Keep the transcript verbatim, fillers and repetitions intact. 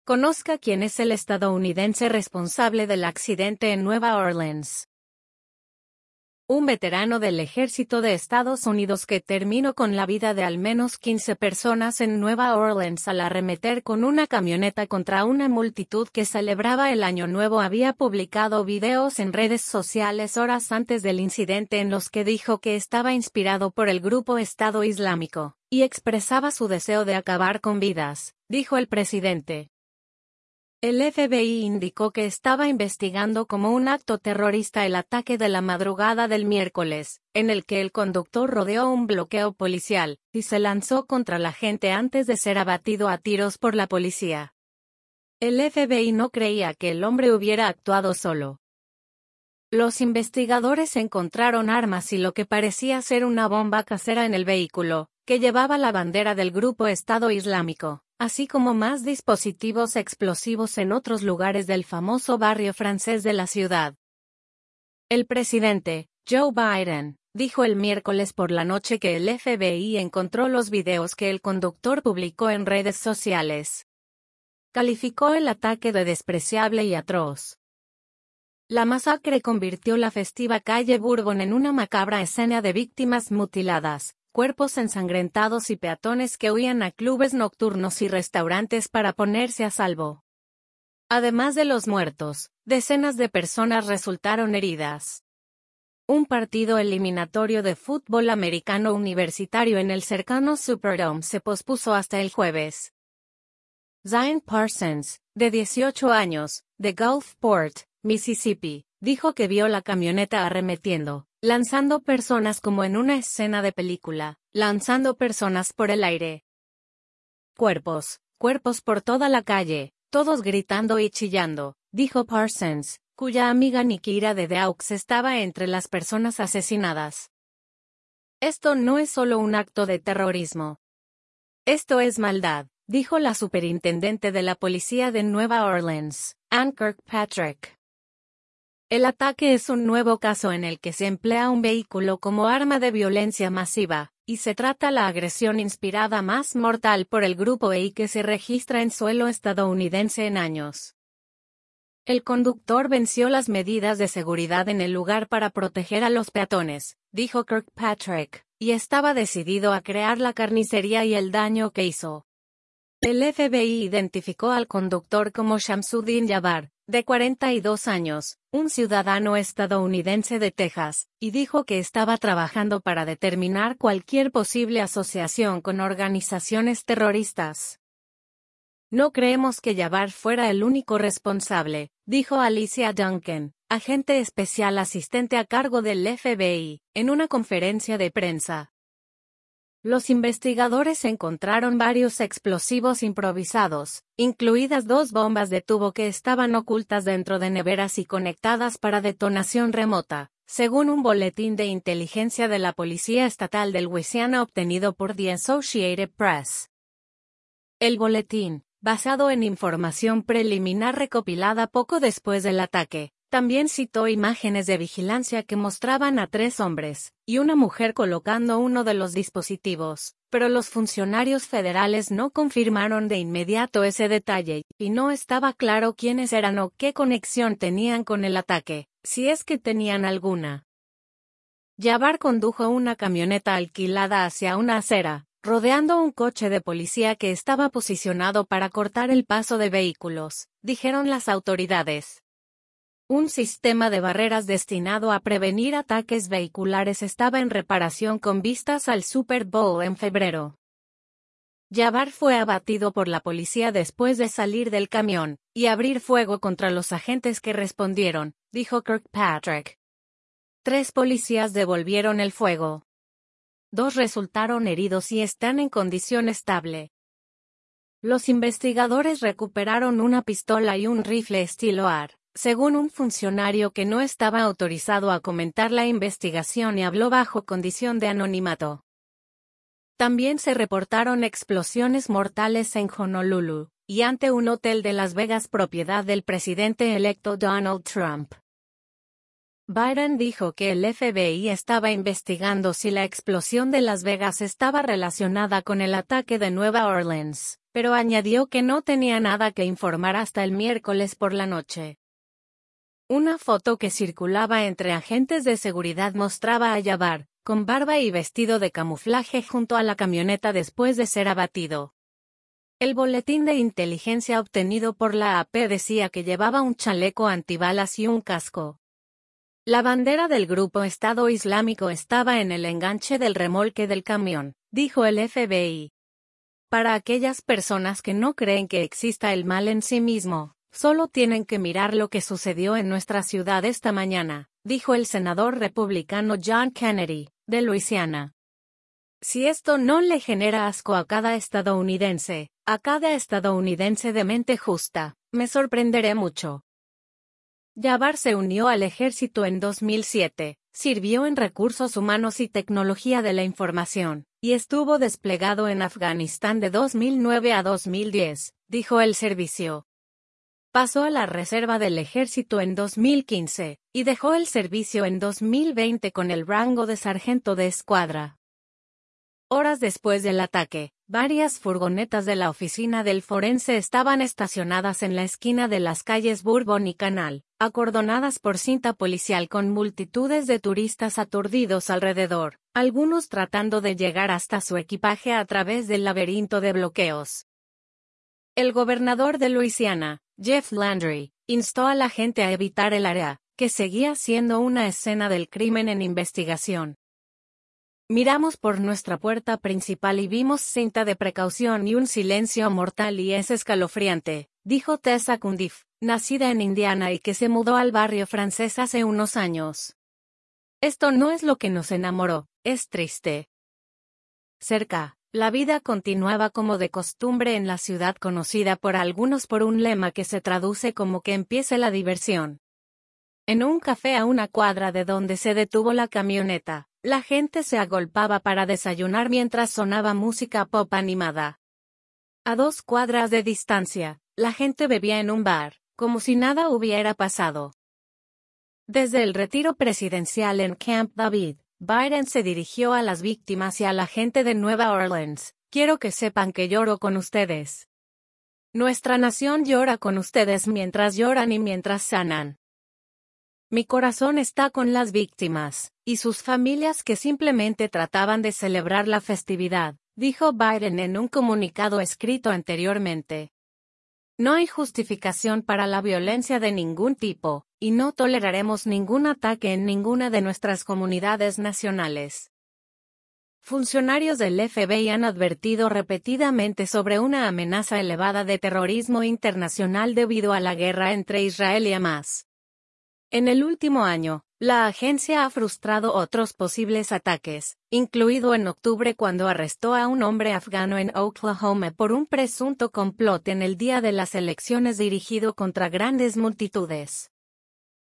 Conozca quién es el estadounidense responsable del accidente en Nueva Orleans. Un veterano del ejército de Estados Unidos que terminó con la vida de al menos quince personas en Nueva Orleans al arremeter con una camioneta contra una multitud que celebraba el Año Nuevo había publicado videos en redes sociales horas antes del incidente en los que dijo que estaba inspirado por el grupo Estado Islámico, y expresaba su deseo de acabar con vidas, dijo el presidente. El F B I indicó que estaba investigando como un acto terrorista el ataque de la madrugada del miércoles, en el que el conductor rodeó un bloqueo policial, y se lanzó contra la gente antes de ser abatido a tiros por la policía. El F B I no creía que el hombre hubiera actuado solo. Los investigadores encontraron armas y lo que parecía ser una bomba casera en el vehículo, que llevaba la bandera del grupo Estado Islámico, así como más dispositivos explosivos en otros lugares del famoso barrio francés de la ciudad. El presidente, Joe Biden, dijo el miércoles por la noche que el F B I encontró los videos que el conductor publicó en redes sociales. Calificó el ataque de despreciable y atroz. La masacre convirtió la festiva calle Bourbon en una macabra escena de víctimas mutiladas, cuerpos ensangrentados y peatones que huían a clubes nocturnos y restaurantes para ponerse a salvo. Además de los muertos, decenas de personas resultaron heridas. Un partido eliminatorio de fútbol americano universitario en el cercano Superdome se pospuso hasta el jueves. Zion Parsons, de dieciocho años, de Gulfport, Mississippi, dijo que vio la camioneta arremetiendo, lanzando personas como en una escena de película, lanzando personas por el aire. Cuerpos, cuerpos por toda la calle, todos gritando y chillando, dijo Parsons, cuya amiga Nikira de Deux estaba entre las personas asesinadas. Esto no es solo un acto de terrorismo. Esto es maldad, dijo la superintendente de la policía de Nueva Orleans, Ann Kirkpatrick. El ataque es un nuevo caso en el que se emplea un vehículo como arma de violencia masiva, y se trata la agresión inspirada más mortal por el grupo E I que se registra en suelo estadounidense en años. El conductor venció las medidas de seguridad en el lugar para proteger a los peatones, dijo Kirkpatrick, y estaba decidido a crear la carnicería y el daño que hizo. El F B I identificó al conductor como Shamsuddin Jabbar, de cuarenta y dos años, un ciudadano estadounidense de Texas, y dijo que estaba trabajando para determinar cualquier posible asociación con organizaciones terroristas. No creemos que Jabbar fuera el único responsable, dijo Alicia Duncan, agente especial asistente a cargo del F B I, en una conferencia de prensa. Los investigadores encontraron varios explosivos improvisados, incluidas dos bombas de tubo que estaban ocultas dentro de neveras y conectadas para detonación remota, según un boletín de inteligencia de la Policía Estatal de Luisiana obtenido por The Associated Press. El boletín, basado en información preliminar recopilada poco después del ataque, también citó imágenes de vigilancia que mostraban a tres hombres y una mujer colocando uno de los dispositivos, pero los funcionarios federales no confirmaron de inmediato ese detalle, y no estaba claro quiénes eran o qué conexión tenían con el ataque, si es que tenían alguna. Jabbar condujo una camioneta alquilada hacia una acera, rodeando un coche de policía que estaba posicionado para cortar el paso de vehículos, dijeron las autoridades. Un sistema de barreras destinado a prevenir ataques vehiculares estaba en reparación con vistas al Super Bowl en febrero. Jabbar fue abatido por la policía después de salir del camión y abrir fuego contra los agentes que respondieron, dijo Kirkpatrick. Tres policías devolvieron el fuego. Dos resultaron heridos y están en condición estable. Los investigadores recuperaron una pistola y un rifle estilo A R. Según un funcionario que no estaba autorizado a comentar la investigación y habló bajo condición de anonimato. También se reportaron explosiones mortales en Honolulu, y ante un hotel de Las Vegas propiedad del presidente electo Donald Trump. Biden dijo que el F B I estaba investigando si la explosión de Las Vegas estaba relacionada con el ataque de Nueva Orleans, pero añadió que no tenía nada que informar hasta el miércoles por la noche. Una foto que circulaba entre agentes de seguridad mostraba a Jabbar, con barba y vestido de camuflaje junto a la camioneta después de ser abatido. El boletín de inteligencia obtenido por la A P decía que llevaba un chaleco antibalas y un casco. La bandera del grupo Estado Islámico estaba en el enganche del remolque del camión, dijo el F B I. Para aquellas personas que no creen que exista el mal en sí mismo, solo tienen que mirar lo que sucedió en nuestra ciudad esta mañana, dijo el senador republicano John Kennedy, de Luisiana. Si esto no le genera asco a cada estadounidense, a cada estadounidense de mente justa, me sorprenderé mucho. Jabbar se unió al ejército en dos mil siete, sirvió en recursos humanos y tecnología de la información, y estuvo desplegado en Afganistán de dos mil nueve a dos mil diez, dijo el servicio. Pasó a la reserva del ejército en dos mil quince, y dejó el servicio en dos mil veinte con el rango de sargento de escuadra. Horas después del ataque, varias furgonetas de la oficina del forense estaban estacionadas en la esquina de las calles Bourbon y Canal, acordonadas por cinta policial con multitudes de turistas aturdidos alrededor, algunos tratando de llegar hasta su equipaje a través del laberinto de bloqueos. El gobernador de Luisiana, Jeff Landry, instó a la gente a evitar el área, que seguía siendo una escena del crimen en investigación. Miramos por nuestra puerta principal y vimos cinta de precaución y un silencio mortal y es escalofriante, dijo Tessa Cundiff, nacida en Indiana y que se mudó al barrio francés hace unos años. Esto no es lo que nos enamoró, es triste. Cerca, la vida continuaba como de costumbre en la ciudad conocida por algunos por un lema que se traduce como que empiece la diversión. En un café a una cuadra de donde se detuvo la camioneta, la gente se agolpaba para desayunar mientras sonaba música pop animada. A dos cuadras de distancia, la gente bebía en un bar, como si nada hubiera pasado. Desde el retiro presidencial en Camp David, Biden se dirigió a las víctimas y a la gente de Nueva Orleans. Quiero que sepan que lloro con ustedes. Nuestra nación llora con ustedes mientras lloran y mientras sanan. Mi corazón está con las víctimas, y sus familias que simplemente trataban de celebrar la festividad, dijo Biden en un comunicado escrito anteriormente. No hay justificación para la violencia de ningún tipo, y no toleraremos ningún ataque en ninguna de nuestras comunidades nacionales. Funcionarios del F B I han advertido repetidamente sobre una amenaza elevada de terrorismo internacional debido a la guerra entre Israel y Hamás. En el último año, la agencia ha frustrado otros posibles ataques, incluido en octubre cuando arrestó a un hombre afgano en Oklahoma por un presunto complot en el día de las elecciones dirigido contra grandes multitudes.